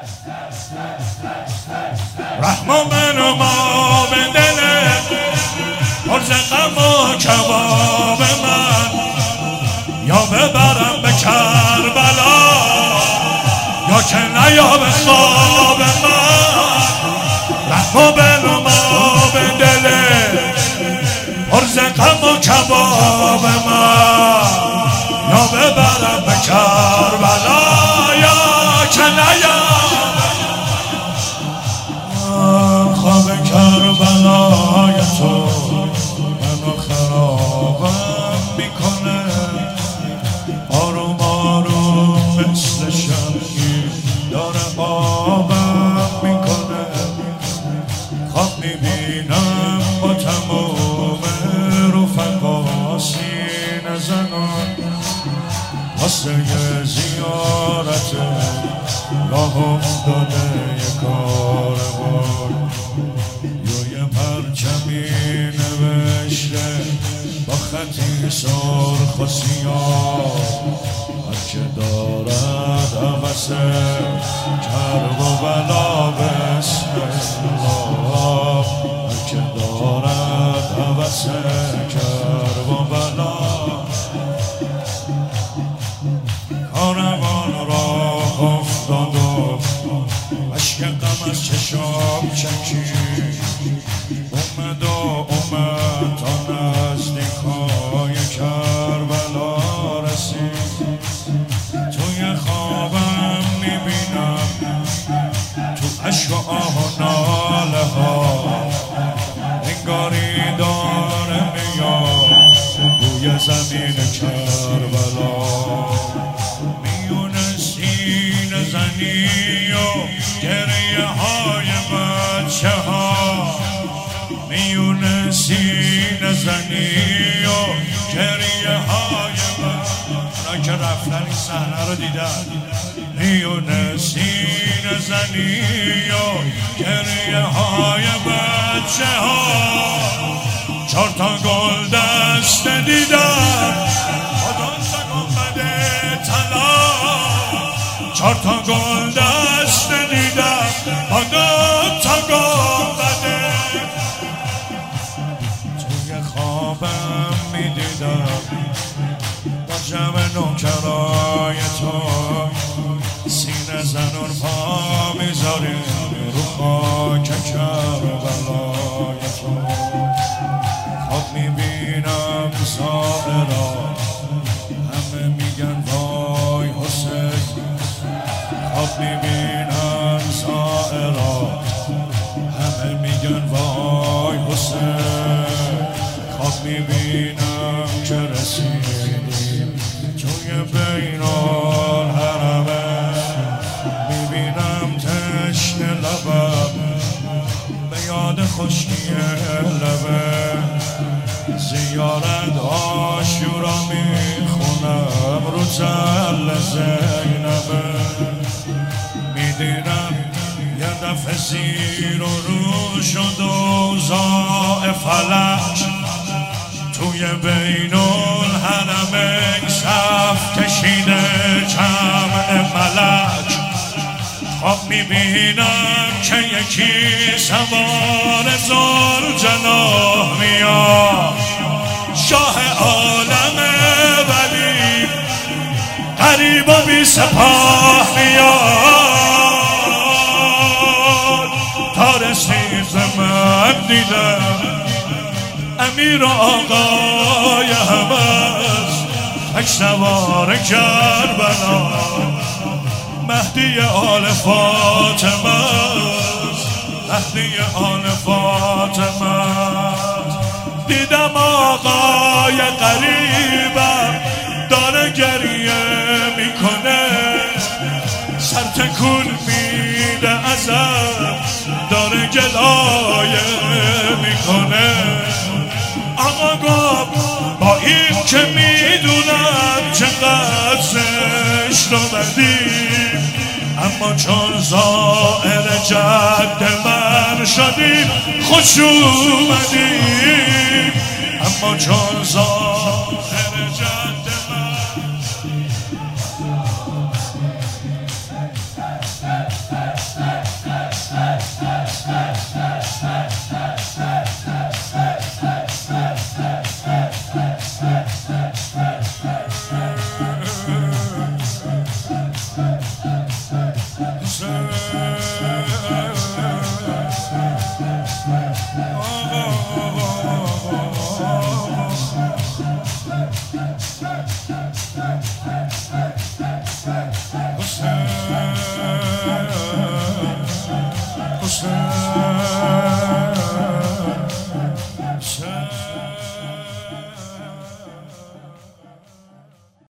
رحم منو ما به دل پرز غم و کباب من، یا ببرم به کربلا یا که نیا به خواب من. رحم منو ما به دل پرز غم و کباب من، یا ببرم به کربلا یا که نیا خواب کربلای تو منو خرابم میکنه. آروم آروم مثل شمعی داره آبم میکنه. خواب میبینم با تمام رفقا سینه زنان واسه زیارت راه افتاده یه کاروان. یه پرچمی نوشته با خطی سرخ و سیاه، هر که دارد هوس کرب و بلا بسم الله. هر که دارد هوس کرب و بلا. کاروان راه افتاد و اشک غم از چشام چکید. اومد تا نزدیکای کربلا رسید. توی خوابم میبینم تو اشک و آه و ناله ها، انگاری داره میاد روی زمین کربلا. میونه سینه زنی و گریه های بچه ها، میونه سینه زنی و گریه های اونا که رفتن این صحنه رو دیدن. میونه سینه زنی و گریه های بچه ها. 4 تا گل دست دیدم با 2 تا گنبد طلا. 4 تا گل دست دیدم با 2 تا گنبد. توی خوابم میدیدم با جمع نوکرای تو سینه زنون پا میذاریم رو خاک کربلای تو. خواب میبینم زائرا همه میگن وای حسین. خواب میبینم زائرا همه میگن وای حسین. خواب میبینم که رسیدیم توی بین الحرمه. میبینم تشن لبم به یاد خشکی لبه. زیارت عاشورا میخونم رو تل زینبه. میدیدم یه دفعه زیر و رو شد اوضاع فلک. توی بین الحرم صف کشیده جمع ملک. خواب میبینم که یکی سوار ذوالجلال میاد. شاه عالم ولی غریب و بی سپاه میاد. تا رسید به من دیدم امیر و آقای همز تک سوار کربلا. مهدی آل فاطمه، مهدی آل فاطمه. دیدم آقای قریبم داره گریه میکنه. سر تکون میده ازم داره گلایه میکنه. آقا گفت با این که میدونم چقدر زشت رو بدیم، اما چون زائر جد من شدیم خوش اومدیم. اما چون زائر جد من حسین